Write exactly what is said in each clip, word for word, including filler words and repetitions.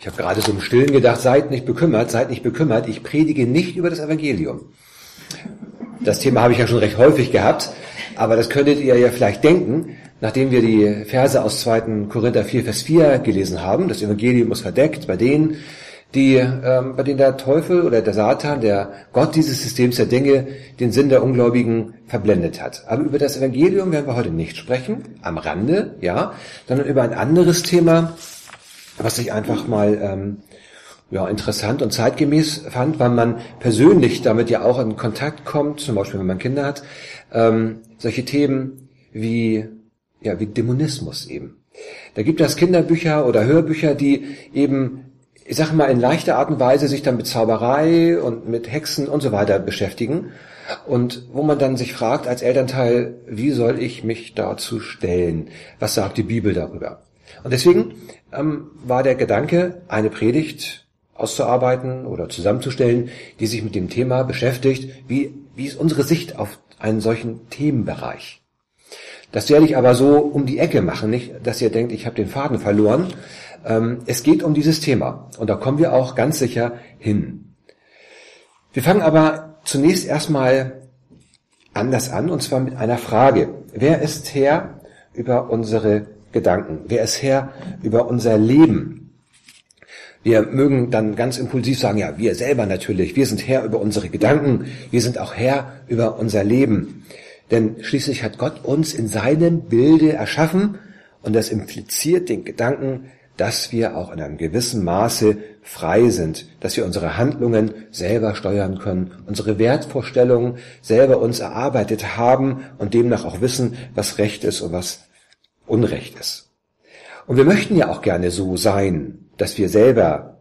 Ich habe gerade so im Stillen gedacht, seid nicht bekümmert, seid nicht bekümmert, ich predige nicht über das Evangelium. Das Thema habe ich ja schon recht häufig gehabt, aber das könntet ihr ja vielleicht denken, nachdem wir die Verse aus zweiten Korinther vier, Vers vier gelesen haben. Das Evangelium ist verdeckt bei denen, die, ähm, bei denen der Teufel oder der Satan, der Gott dieses Systems der Dinge, den Sinn der Ungläubigen verblendet hat. Aber über das Evangelium werden wir heute nicht sprechen, am Rande, ja, sondern über ein anderes Thema, was ich einfach mal ähm, ja, interessant und zeitgemäß fand, weil man persönlich damit ja auch in Kontakt kommt, zum Beispiel wenn man Kinder hat, ähm, solche Themen wie, ja, wie Dämonismus eben. Da gibt es Kinderbücher oder Hörbücher, die eben, ich sage mal, in leichter Art und Weise sich dann mit Zauberei und mit Hexen und so weiter beschäftigen und wo man dann sich fragt als Elternteil, wie soll ich mich dazu stellen? Was sagt die Bibel darüber? Und deswegen ähm, war der Gedanke, eine Predigt auszuarbeiten oder zusammenzustellen, die sich mit dem Thema beschäftigt, wie, wie ist unsere Sicht auf einen solchen Themenbereich. Das werde ich aber so um die Ecke machen, nicht, dass ihr denkt, ich habe den Faden verloren. Ähm, es geht um dieses Thema und da kommen wir auch ganz sicher hin. Wir fangen aber zunächst erstmal anders an, und zwar mit einer Frage. Wer ist Herr über unsere Gedanken? Wer ist Herr über unser Leben? Wir mögen dann ganz impulsiv sagen, ja, wir selber natürlich, wir sind Herr über unsere Gedanken, wir sind auch Herr über unser Leben. Denn schließlich hat Gott uns in seinem Bilde erschaffen und das impliziert den Gedanken, dass wir auch in einem gewissen Maße frei sind, dass wir unsere Handlungen selber steuern können, unsere Wertvorstellungen selber uns erarbeitet haben und demnach auch wissen, was Recht ist und was Unrecht ist. Und wir möchten ja auch gerne so sein, dass wir selber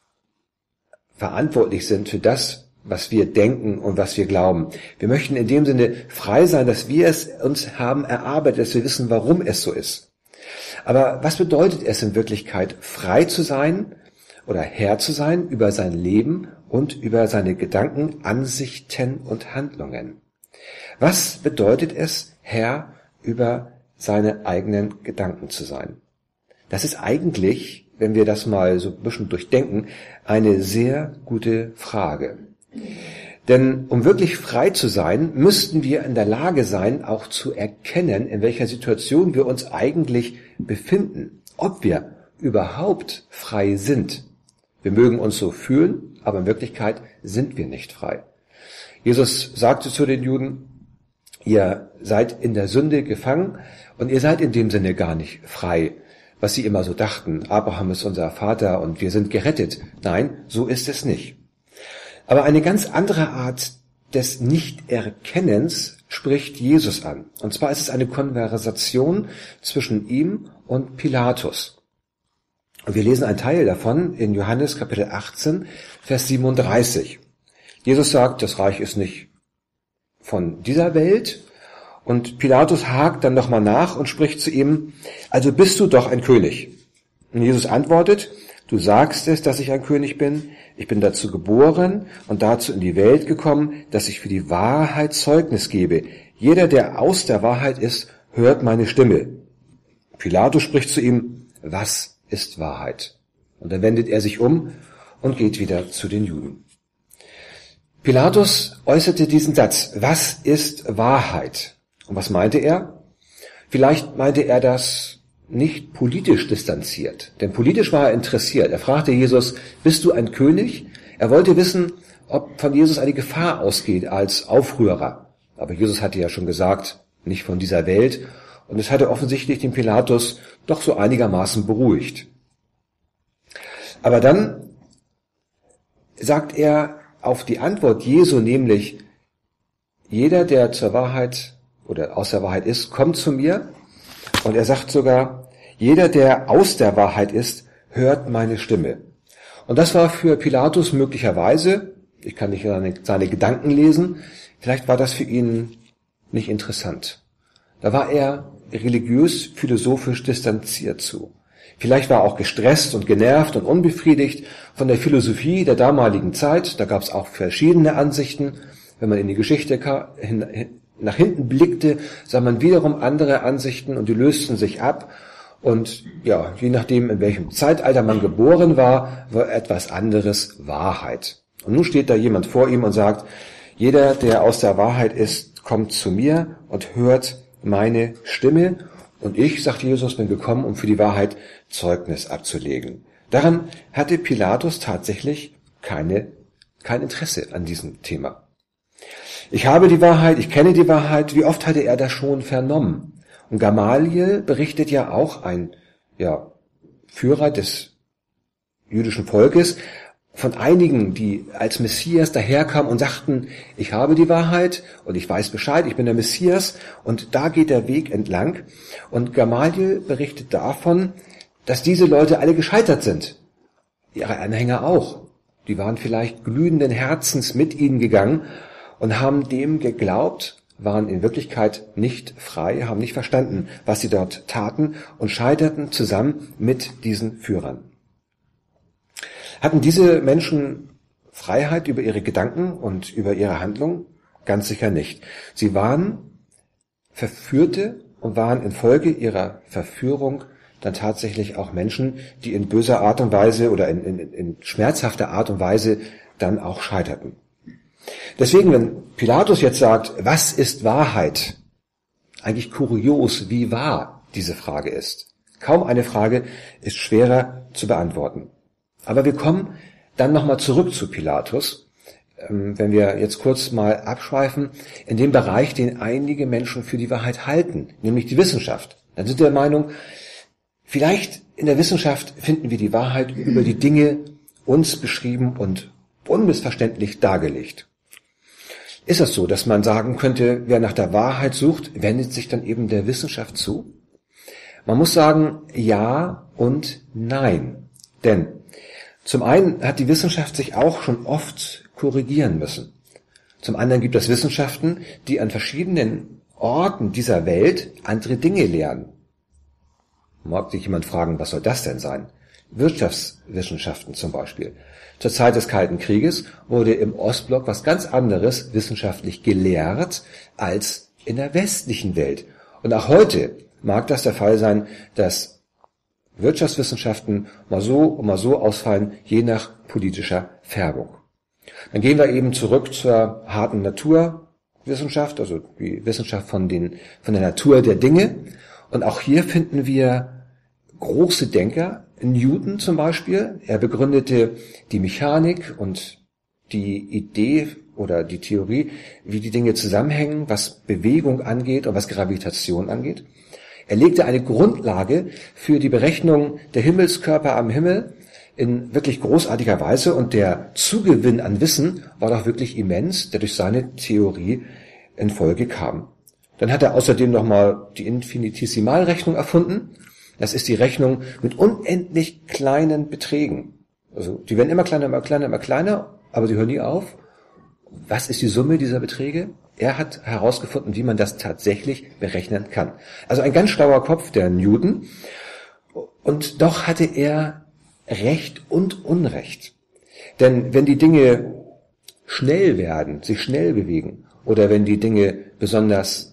verantwortlich sind für das, was wir denken und was wir glauben. Wir möchten in dem Sinne frei sein, dass wir es uns haben erarbeitet, dass wir wissen, warum es so ist. Aber was bedeutet es in Wirklichkeit, frei zu sein oder Herr zu sein über sein Leben und über seine Gedanken, Ansichten und Handlungen? Was bedeutet es, Herr über seine eigenen Gedanken zu sein? Das ist eigentlich, wenn wir das mal so ein bisschen durchdenken, eine sehr gute Frage. Denn um wirklich frei zu sein, müssten wir in der Lage sein, auch zu erkennen, in welcher Situation wir uns eigentlich befinden, ob wir überhaupt frei sind. Wir mögen uns so fühlen, aber in Wirklichkeit sind wir nicht frei. Jesus sagte zu den Juden, ihr seid in der Sünde gefangen und ihr seid in dem Sinne gar nicht frei, was sie immer so dachten. Abraham ist unser Vater und wir sind gerettet. Nein, so ist es nicht. Aber eine ganz andere Art des Nichterkennens spricht Jesus an. Und zwar ist es eine Konversation zwischen ihm und Pilatus. Und wir lesen einen Teil davon in Johannes Kapitel achtzehn, Vers siebenunddreißig. Jesus sagt, das Reich ist nicht von dieser Welt. Und Pilatus hakt dann nochmal nach und spricht zu ihm, also bist du doch ein König. Und Jesus antwortet, du sagst es, dass ich ein König bin. Ich bin dazu geboren und dazu in die Welt gekommen, dass ich für die Wahrheit Zeugnis gebe. Jeder, der aus der Wahrheit ist, hört meine Stimme. Pilatus spricht zu ihm, was ist Wahrheit? Und dann wendet er sich um und geht wieder zu den Juden. Pilatus äußerte diesen Satz, was ist Wahrheit? Und was meinte er? Vielleicht meinte er das nicht politisch distanziert, denn politisch war er interessiert. Er fragte Jesus, bist du ein König? Er wollte wissen, ob von Jesus eine Gefahr ausgeht als Aufrührer. Aber Jesus hatte ja schon gesagt, nicht von dieser Welt. Und es hatte offensichtlich den Pilatus doch so einigermaßen beruhigt. Aber dann sagt er auf die Antwort Jesu, nämlich, jeder, der zur Wahrheit oder aus der Wahrheit ist, kommt zu mir. Und er sagt sogar, jeder, der aus der Wahrheit ist, hört meine Stimme. Und das war für Pilatus möglicherweise, ich kann nicht seine, seine Gedanken lesen, vielleicht war das für ihn nicht interessant. Da war er religiös, philosophisch distanziert zu. Vielleicht war er auch gestresst und genervt und unbefriedigt von der Philosophie der damaligen Zeit. Da gab es auch verschiedene Ansichten. Wenn man in die Geschichte nach hinten blickte, sah man wiederum andere Ansichten und die lösten sich ab. Und ja, je nachdem, in welchem Zeitalter man geboren war, war etwas anderes Wahrheit. Und nun steht da jemand vor ihm und sagt, jeder, der aus der Wahrheit ist, kommt zu mir und hört meine Stimme. Und ich, sagt Jesus, bin gekommen, um für die Wahrheit Zeugnis abzulegen. Daran hatte Pilatus tatsächlich keine, kein Interesse an diesem Thema. Ich habe die Wahrheit, ich kenne die Wahrheit. Wie oft hatte er das schon vernommen? Und Gamaliel berichtet ja auch, ein ja, Führer des jüdischen Volkes, von einigen, die als Messias daherkamen und sagten, ich habe die Wahrheit und ich weiß Bescheid, ich bin der Messias, und da geht der Weg entlang. Und Gamaliel berichtet davon, dass diese Leute alle gescheitert sind. Ihre Anhänger auch. Die waren vielleicht glühenden Herzens mit ihnen gegangen und haben dem geglaubt, waren in Wirklichkeit nicht frei, haben nicht verstanden, was sie dort taten und scheiterten zusammen mit diesen Führern. Hatten diese Menschen Freiheit über ihre Gedanken und über ihre Handlung? Ganz sicher nicht. Sie waren Verführte und waren infolge ihrer Verführung dann tatsächlich auch Menschen, die in böser Art und Weise oder in, in, in schmerzhafter Art und Weise dann auch scheiterten. Deswegen, wenn Pilatus jetzt sagt, was ist Wahrheit? Eigentlich kurios, wie wahr diese Frage ist. Kaum eine Frage ist schwerer zu beantworten. Aber wir kommen dann nochmal zurück zu Pilatus, wenn wir jetzt kurz mal abschweifen, in dem Bereich, den einige Menschen für die Wahrheit halten, nämlich die Wissenschaft. Dann sind wir der Meinung, vielleicht in der Wissenschaft finden wir die Wahrheit über die Dinge uns beschrieben und unmissverständlich dargelegt. Ist es so, dass man sagen könnte, wer nach der Wahrheit sucht, wendet sich dann eben der Wissenschaft zu? Man muss sagen, ja und nein. Denn zum einen hat die Wissenschaft sich auch schon oft korrigieren müssen. Zum anderen gibt es Wissenschaften, die an verschiedenen Orten dieser Welt andere Dinge lehren. Mag sich jemand fragen, was soll das denn sein? Wirtschaftswissenschaften zum Beispiel. Zur Zeit des Kalten Krieges wurde im Ostblock was ganz anderes wissenschaftlich gelehrt als in der westlichen Welt. Und auch heute mag das der Fall sein, dass Wirtschaftswissenschaften mal so und mal so ausfallen, je nach politischer Färbung. Dann gehen wir eben zurück zur harten Naturwissenschaft, also die Wissenschaft von, den, von der Natur der Dinge. Und auch hier finden wir große Denker, Newton zum Beispiel. Er begründete die Mechanik und die Idee oder die Theorie, wie die Dinge zusammenhängen, was Bewegung angeht und was Gravitation angeht. Er legte eine Grundlage für die Berechnung der Himmelskörper am Himmel in wirklich großartiger Weise, und der Zugewinn an Wissen war doch wirklich immens, der durch seine Theorie in Folge kam. Dann hat er außerdem nochmal die Infinitesimalrechnung erfunden. Das ist die Rechnung mit unendlich kleinen Beträgen. Also die werden immer kleiner, immer kleiner, immer kleiner, aber sie hören nie auf. Was ist die Summe dieser Beträge? Er hat herausgefunden, wie man das tatsächlich berechnen kann. Also ein ganz schlauer Kopf, der Newton. Und doch hatte er Recht und Unrecht. Denn wenn die Dinge schnell werden, sich schnell bewegen, oder wenn die Dinge besonders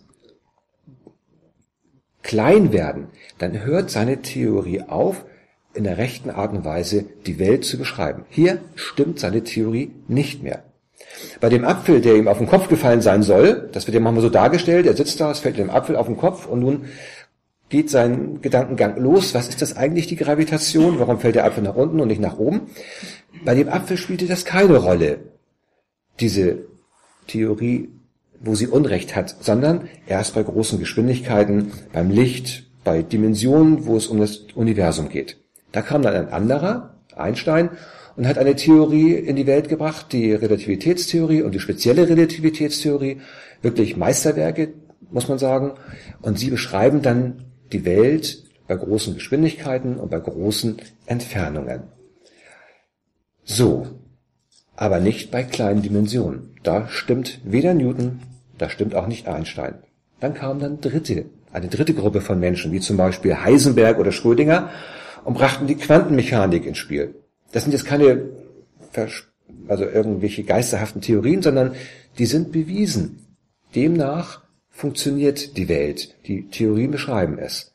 klein werden, dann hört seine Theorie auf, in der rechten Art und Weise die Welt zu beschreiben. Hier stimmt seine Theorie nicht mehr. Bei dem Apfel, der ihm auf den Kopf gefallen sein soll, das wird ja manchmal so dargestellt, er sitzt da, es fällt dem Apfel auf den Kopf und nun geht sein Gedankengang los. Was ist das eigentlich, die Gravitation? Warum fällt der Apfel nach unten und nicht nach oben? Bei dem Apfel spielte das keine Rolle, diese Theorie, wo sie Unrecht hat, sondern erst bei großen Geschwindigkeiten, beim Licht, bei Dimensionen, wo es um das Universum geht. Da kam dann ein anderer, Einstein, und hat eine Theorie in die Welt gebracht, die Relativitätstheorie und die spezielle Relativitätstheorie, wirklich Meisterwerke, muss man sagen. Und sie beschreiben dann die Welt bei großen Geschwindigkeiten und bei großen Entfernungen. So, aber nicht bei kleinen Dimensionen. Da stimmt weder Newton, da stimmt auch nicht Einstein. Dann kam dann dritte, eine dritte Gruppe von Menschen, wie zum Beispiel Heisenberg oder Schrödinger, und brachten die Quantenmechanik ins Spiel. Das sind jetzt keine, also irgendwelche geisterhaften Theorien, sondern die sind bewiesen. Demnach funktioniert die Welt. Die Theorien beschreiben es.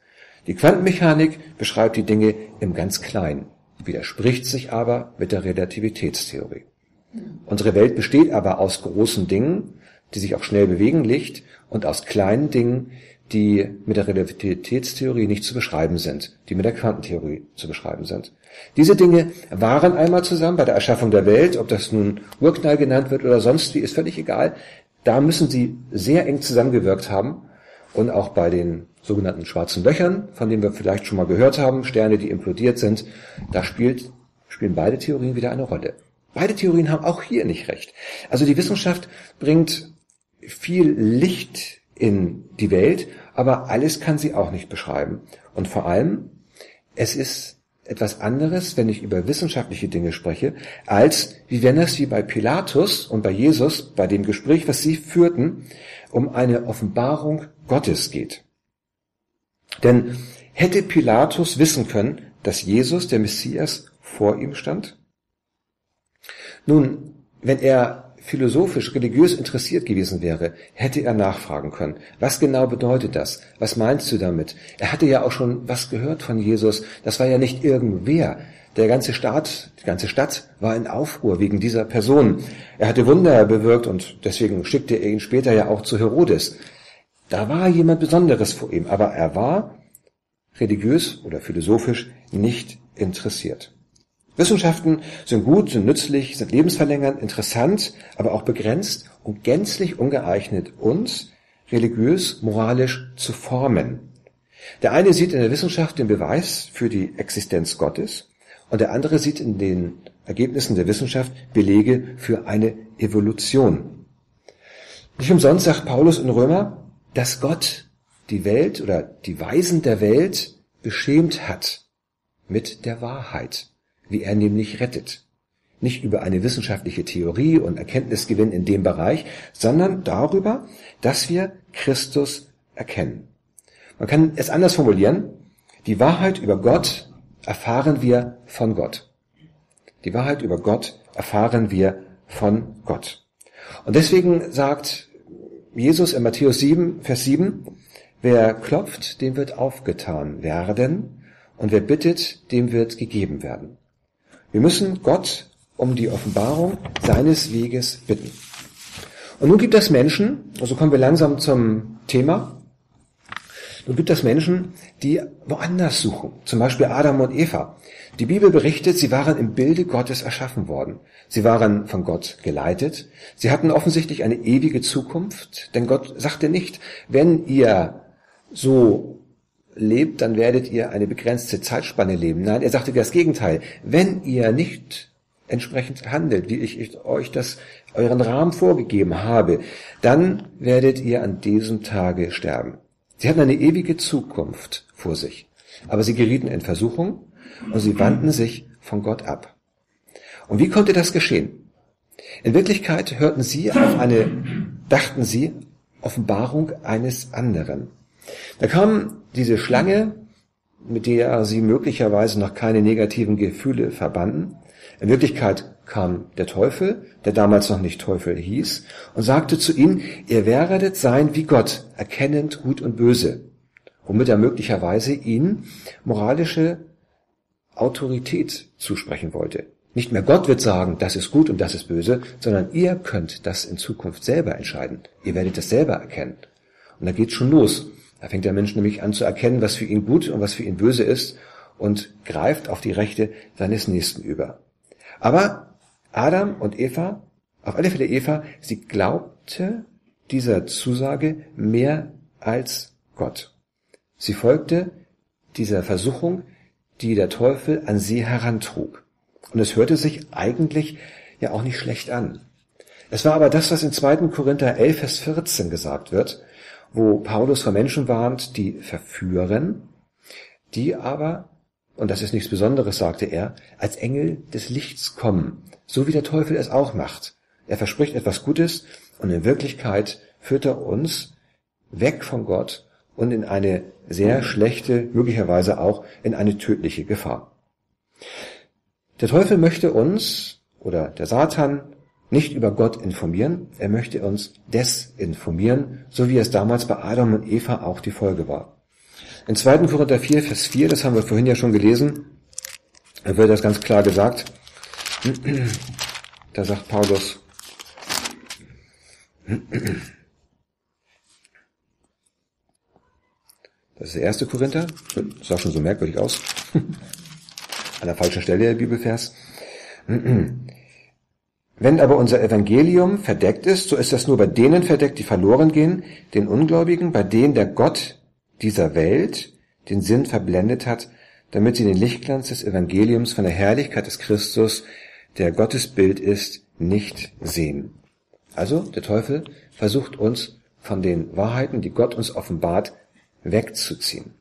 Die Quantenmechanik beschreibt die Dinge im ganz Kleinen, widerspricht sich aber mit der Relativitätstheorie. Unsere Welt besteht aber aus großen Dingen, die sich auch schnell bewegen, Licht, und aus kleinen Dingen, die mit der Relativitätstheorie nicht zu beschreiben sind, die mit der Quantentheorie zu beschreiben sind. Diese Dinge waren einmal zusammen bei der Erschaffung der Welt, ob das nun Urknall genannt wird oder sonst wie, ist völlig egal. Da müssen sie sehr eng zusammengewirkt haben und auch bei den sogenannten schwarzen Löchern, von denen wir vielleicht schon mal gehört haben, Sterne, die implodiert sind, da spielt, spielen beide Theorien wieder eine Rolle. Beide Theorien haben auch hier nicht recht. Also die Wissenschaft bringt viel Licht in die Welt, aber alles kann sie auch nicht beschreiben. Und vor allem, es ist etwas anderes, wenn ich über wissenschaftliche Dinge spreche, als wie wenn es wie bei Pilatus und bei Jesus, bei dem Gespräch, was sie führten, um eine Offenbarung Gottes geht. Denn hätte Pilatus wissen können, dass Jesus, der Messias, vor ihm stand? Nun, wenn er philosophisch, religiös interessiert gewesen wäre, hätte er nachfragen können. Was genau bedeutet das? Was meinst du damit? Er hatte ja auch schon was gehört von Jesus. Das war ja nicht irgendwer. Der ganze Staat, die ganze Stadt war in Aufruhr wegen dieser Person. Er hatte Wunder bewirkt und deswegen schickte er ihn später ja auch zu Herodes. Da war jemand Besonderes vor ihm, aber er war religiös oder philosophisch nicht interessiert. Wissenschaften sind gut, sind nützlich, sind lebensverlängernd, interessant, aber auch begrenzt und gänzlich ungeeignet, uns religiös, moralisch zu formen. Der eine sieht in der Wissenschaft den Beweis für die Existenz Gottes und der andere sieht in den Ergebnissen der Wissenschaft Belege für eine Evolution. Nicht umsonst sagt Paulus in Römer, dass Gott die Welt oder die Weisen der Welt beschämt hat mit der Wahrheit, wie er nämlich rettet. Nicht über eine wissenschaftliche Theorie und Erkenntnisgewinn in dem Bereich, sondern darüber, dass wir Christus erkennen. Man kann es anders formulieren. Die Wahrheit über Gott erfahren wir von Gott. Die Wahrheit über Gott erfahren wir von Gott. Und deswegen sagt Jesus in Matthäus sieben, Vers sieben, wer klopft, dem wird aufgetan werden, und wer bittet, dem wird gegeben werden. Wir müssen Gott um die Offenbarung seines Weges bitten. Und nun gibt es Menschen, also kommen wir langsam zum Thema, nun gibt es Menschen, die woanders suchen, zum Beispiel Adam und Eva. Die Bibel berichtet, sie waren im Bilde Gottes erschaffen worden. Sie waren von Gott geleitet. Sie hatten offensichtlich eine ewige Zukunft, denn Gott sagte nicht, wenn ihr so lebt, dann werdet ihr eine begrenzte Zeitspanne leben. Nein, er sagte das Gegenteil. Wenn ihr nicht entsprechend handelt, wie ich euch das, euren Rahmen vorgegeben habe, dann werdet ihr an diesem Tage sterben. Sie hatten eine ewige Zukunft vor sich, aber sie gerieten in Versuchung und sie wandten sich von Gott ab. Und wie konnte das geschehen? In Wirklichkeit hörten sie auf eine, dachten sie, Offenbarung eines anderen. Da kam diese Schlange, mit der sie möglicherweise noch keine negativen Gefühle verbanden. In Wirklichkeit kam der Teufel, der damals noch nicht Teufel hieß, und sagte zu ihnen, ihr werdet sein wie Gott, erkennend Gut und Böse, womit er möglicherweise ihnen moralische Autorität zusprechen wollte. Nicht mehr Gott wird sagen, das ist gut und das ist böse, sondern ihr könnt das in Zukunft selber entscheiden. Ihr werdet das selber erkennen. Und da geht's schon los. Da fängt der Mensch nämlich an zu erkennen, was für ihn gut und was für ihn böse ist und greift auf die Rechte seines Nächsten über. Aber Adam und Eva, auf alle Fälle Eva, sie glaubte dieser Zusage mehr als Gott. Sie folgte dieser Versuchung, die der Teufel an sie herantrug. Und es hörte sich eigentlich ja auch nicht schlecht an. Es war aber das, was in zweiten Korinther elf, Vers vierzehn gesagt wird, wo Paulus vor Menschen warnt, die verführen, die aber, und das ist nichts Besonderes, sagte er, als Engel des Lichts kommen, so wie der Teufel es auch macht. Er verspricht etwas Gutes und in Wirklichkeit führt er uns weg von Gott und in eine sehr schlechte, möglicherweise auch in eine tödliche Gefahr. Der Teufel möchte uns, oder der Satan, nicht über Gott informieren, er möchte uns desinformieren, so wie es damals bei Adam und Eva auch die Folge war. In zweiten Korinther vier, Vers vier, das haben wir vorhin ja schon gelesen, da wird das ganz klar gesagt. Da sagt Paulus, das ist der erste Korinther, das sah schon so merkwürdig aus, an der falschen Stelle der Bibelvers. Wenn aber unser Evangelium verdeckt ist, so ist das nur bei denen verdeckt, die verloren gehen, den Ungläubigen, bei denen der Gott dieser Welt den Sinn verblendet hat, damit sie den Lichtglanz des Evangeliums von der Herrlichkeit des Christus, der Gottes Bild ist, nicht sehen. Also der Teufel versucht uns von den Wahrheiten, die Gott uns offenbart, wegzuziehen.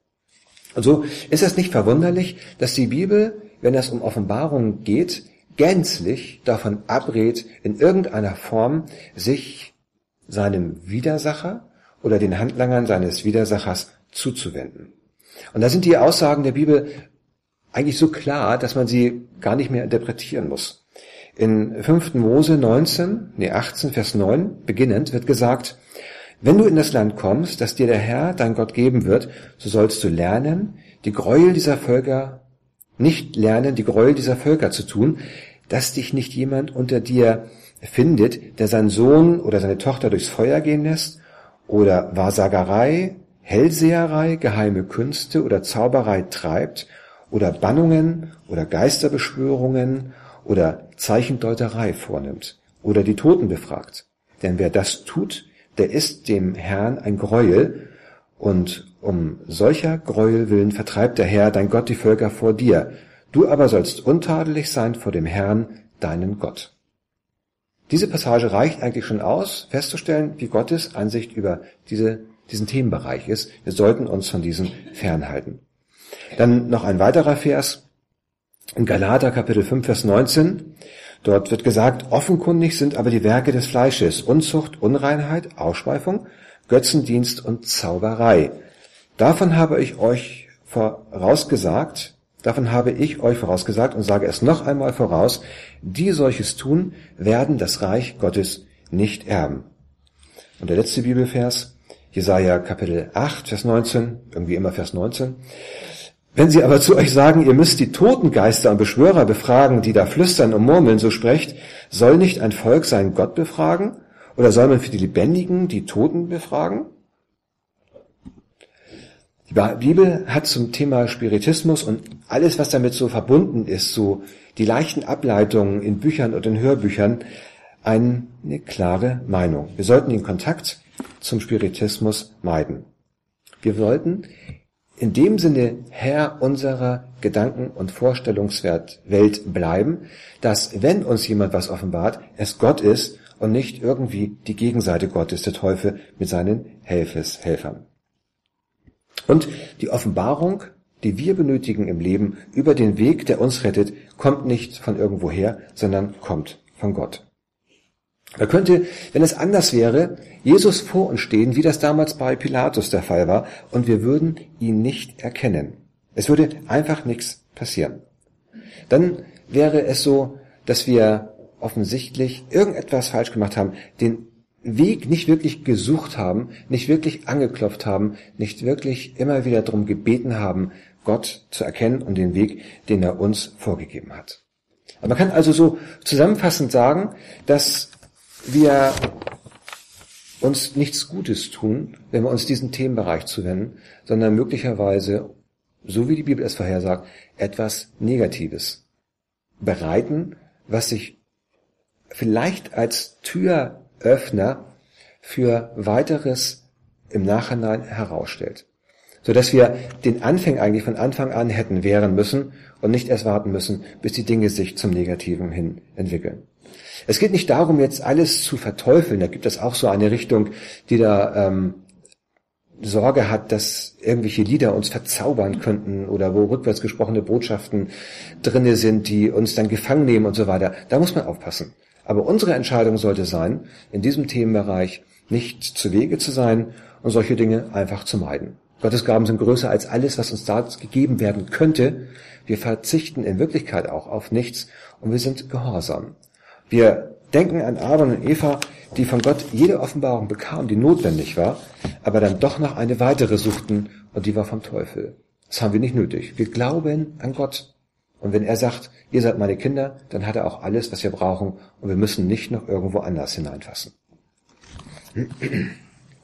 Und so ist es nicht verwunderlich, dass die Bibel, wenn es um Offenbarungen geht, gänzlich davon abrät, in irgendeiner Form sich seinem Widersacher oder den Handlangern seines Widersachers zuzuwenden. Und da sind die Aussagen der Bibel eigentlich so klar, dass man sie gar nicht mehr interpretieren muss. In fünften Mose neunzehn, nee achtzehn, Vers neun beginnend wird gesagt, wenn du in das Land kommst, das dir der Herr, dein Gott, geben wird, so sollst du lernen, die Gräuel dieser Völker nicht lernen, die Gräuel dieser Völker zu tun, dass dich nicht jemand unter dir findet, der seinen Sohn oder seine Tochter durchs Feuer gehen lässt, oder Wahrsagerei, Hellseherei, geheime Künste oder Zauberei treibt, oder Bannungen oder Geisterbeschwörungen oder Zeichendeuterei vornimmt, oder die Toten befragt. Denn wer das tut, der ist dem Herrn ein Gräuel, und um solcher Gräuel willen vertreibt der Herr, dein Gott, die Völker vor dir. Du aber sollst untadelig sein vor dem Herrn, deinen Gott. Diese Passage reicht eigentlich schon aus, festzustellen, wie Gottes Ansicht über diese, diesen Themenbereich ist. Wir sollten uns von diesem fernhalten. Dann noch ein weiterer Vers in Galater Kapitel fünf, Vers neunzehn. Dort wird gesagt, offenkundig sind aber die Werke des Fleisches, Unzucht, Unreinheit, Ausschweifung, Götzendienst und Zauberei. Davon habe ich euch vorausgesagt, davon habe ich euch vorausgesagt und sage es noch einmal voraus, die solches tun, werden das Reich Gottes nicht erben. Und der letzte Bibelvers, Jesaja Kapitel acht, Vers neunzehn, irgendwie immer Vers neunzehn. Wenn sie aber zu euch sagen, ihr müsst die Totengeister und Beschwörer befragen, die da flüstern und murmeln, so sprecht, soll nicht ein Volk seinen Gott befragen? Oder soll man für die Lebendigen die Toten befragen? Die Bibel hat zum Thema Spiritismus und alles, was damit so verbunden ist, so die leichten Ableitungen in Büchern und in Hörbüchern, eine klare Meinung. Wir sollten den Kontakt zum Spiritismus meiden. Wir sollten in dem Sinne Herr unserer Gedanken- und Vorstellungswelt bleiben, dass, wenn uns jemand was offenbart, es Gott ist und nicht irgendwie die Gegenseite Gottes, der Teufel mit seinen Helfeshelfern. Und die Offenbarung, die wir benötigen im Leben über den Weg, der uns rettet, kommt nicht von irgendwoher, sondern kommt von Gott. Da könnte, wenn es anders wäre, Jesus vor uns stehen, wie das damals bei Pilatus der Fall war, und wir würden ihn nicht erkennen. Es würde einfach nichts passieren. Dann wäre es so, dass wir offensichtlich irgendetwas falsch gemacht haben, den Weg nicht wirklich gesucht haben, nicht wirklich angeklopft haben, nicht wirklich immer wieder darum gebeten haben, Gott zu erkennen und den Weg, den er uns vorgegeben hat. Aber man kann also so zusammenfassend sagen, dass wir uns nichts Gutes tun, wenn wir uns diesen Themenbereich zuwenden, sondern möglicherweise, so wie die Bibel es vorhersagt, etwas Negatives bereiten, was sich vielleicht als Türöffner für weiteres im Nachhinein herausstellt. Sodass wir den Anfang eigentlich von Anfang an hätten wehren müssen und nicht erst warten müssen, bis die Dinge sich zum Negativen hin entwickeln. Es geht nicht darum, jetzt alles zu verteufeln. Da gibt es auch so eine Richtung, die da ähm, Sorge hat, dass irgendwelche Lieder uns verzaubern könnten oder wo rückwärts gesprochene Botschaften drinne sind, die uns dann gefangen nehmen und so weiter. Da muss man aufpassen. Aber unsere Entscheidung sollte sein, in diesem Themenbereich nicht zu Wege zu sein und solche Dinge einfach zu meiden. Gottes Gaben sind größer als alles, was uns da gegeben werden könnte. Wir verzichten in Wirklichkeit auch auf nichts und wir sind gehorsam. Wir denken an Adam und Eva, die von Gott jede Offenbarung bekamen, die notwendig war, aber dann doch noch eine weitere suchten und die war vom Teufel. Das haben wir nicht nötig. Wir glauben an Gott. Und wenn er sagt, ihr seid meine Kinder, dann hat er auch alles, was wir brauchen und wir müssen nicht noch irgendwo anders hineinfassen.